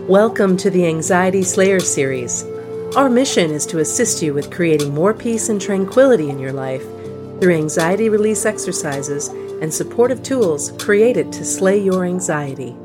Welcome to the Anxiety Slayer series. Our mission is to assist you with creating more peace and tranquility in your life through anxiety release exercises and supportive tools created to slay your anxiety.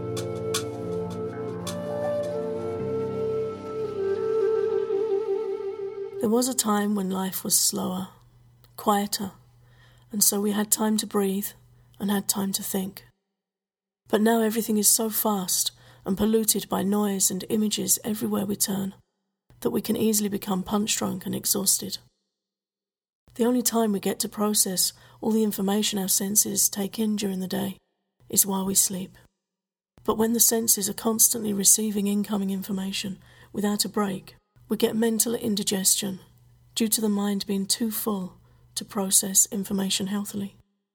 There was a time when life was slower, quieter, and so we had time to breathe and had time to think. But now everything is so fast and polluted by noise and images everywhere we turn that we can easily become punch-drunk and exhausted. The only time we get to process all the information our senses take in during the day is while we sleep. But when the senses are constantly receiving incoming information without a break, we get mental indigestion due to the mind being too full to process information healthily.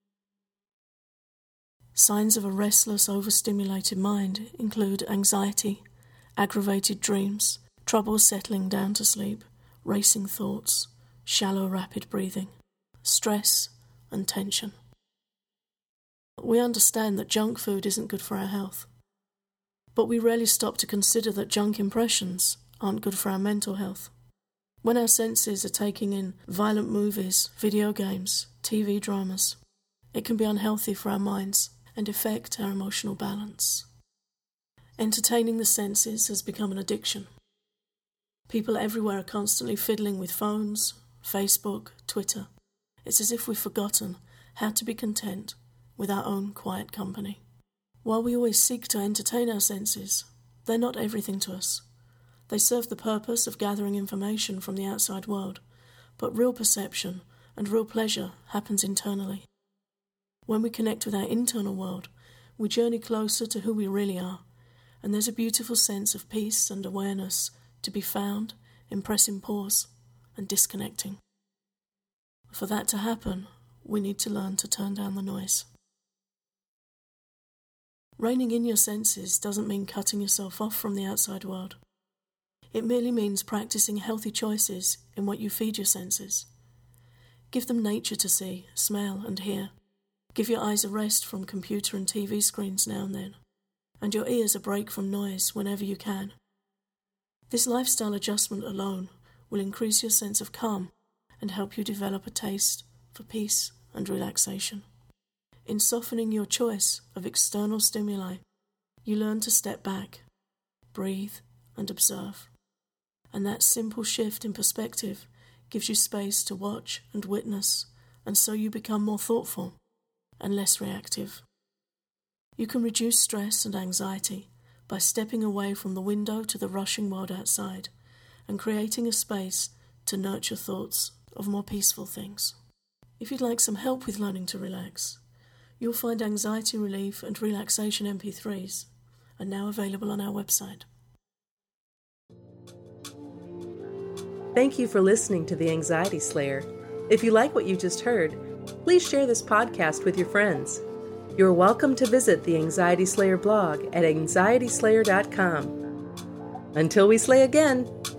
Signs of a restless, overstimulated mind include anxiety, aggravated dreams, trouble settling down to sleep, racing thoughts, shallow, rapid breathing, stress, and tension. We understand that junk food isn't good for our health, but we rarely stop to consider that junk impressions aren't good for our mental health. When our senses are taking in violent movies, video games, TV dramas, it can be unhealthy for our minds and affect our emotional balance. Entertaining the senses has become an addiction. People everywhere are constantly fiddling with phones, Facebook, Twitter. It's as if we've forgotten how to be content with our own quiet company. While we always seek to entertain our senses, they're not everything to us. They serve the purpose of gathering information from the outside world, but real perception and real pleasure happens internally. When we connect with our internal world, we journey closer to who we really are, and there's a beautiful sense of peace and awareness to be found in pressing pause and disconnecting. For that to happen, we need to learn to turn down the noise. Reining in your senses doesn't mean cutting yourself off from the outside world. It merely means practicing healthy choices in what you feed your senses. Give them nature to see, smell, and hear. Give your eyes a rest from computer and TV screens now and then, and your ears a break from noise whenever you can. This lifestyle adjustment alone will increase your sense of calm and help you develop a taste for peace and relaxation. In softening your choice of external stimuli, you learn to step back, breathe, and observe. And that simple shift in perspective gives you space to watch and witness, and so you become more thoughtful and less reactive. You can reduce stress and anxiety by stepping away from the window to the rushing world outside and creating a space to nurture thoughts of more peaceful things. If you'd like some help with learning to relax, you'll find anxiety relief and relaxation MP3s are now available on our website. Thank you for listening to The Anxiety Slayer. If you like what you just heard, please share this podcast with your friends. You're welcome to visit the Anxiety Slayer blog at anxietyslayer.com. Until we slay again.